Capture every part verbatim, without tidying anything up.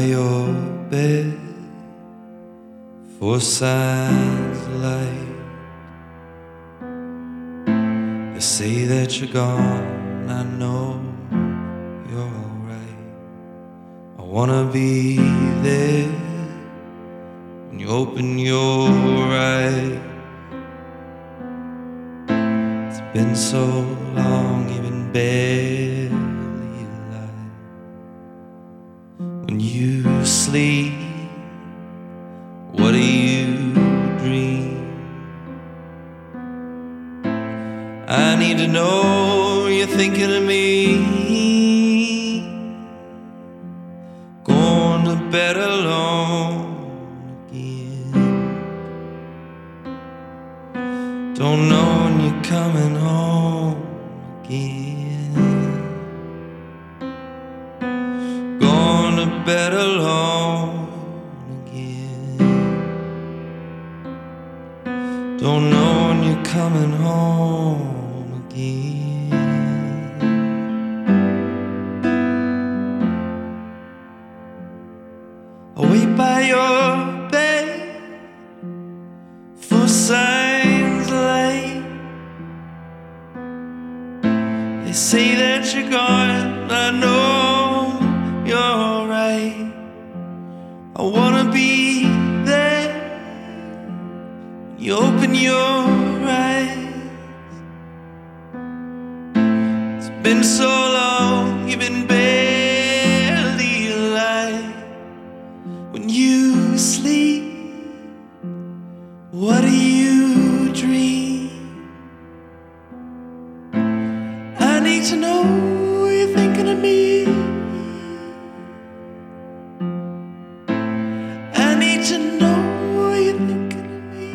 your bed for signs of light. They say that you're gone, I know you're alright. I wanna be there when you open your eyes. It's been so long, you've been barely alive. When you sleep, what do you dream? I need to know you're thinking of me. Going to bed alone again. Don't know when you're coming home again. Going to bed alone again. Don't know when you're coming home again. I wait by your bed for signs of light. They say that you're gone, I know you're alright. I wanna be there when you open your eyes. It's been so long, you've been barely alive. When you sleep, what do you dream? I need to know you're thinking of me. I need to know you're thinking of me.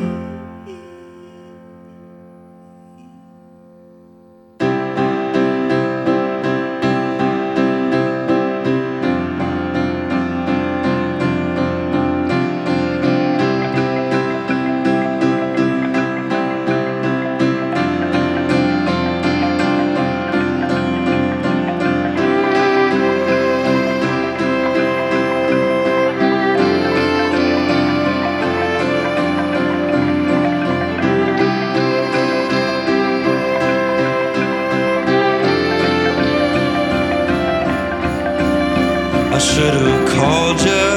I should have called you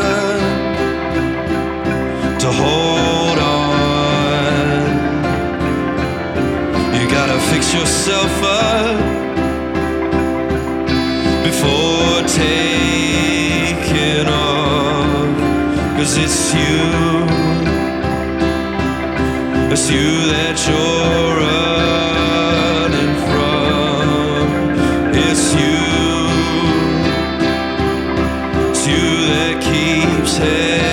to hold on. You gotta fix yourself up before taking off. 'Cause it's you, it's you that you're running from. It's you, you that keeps heading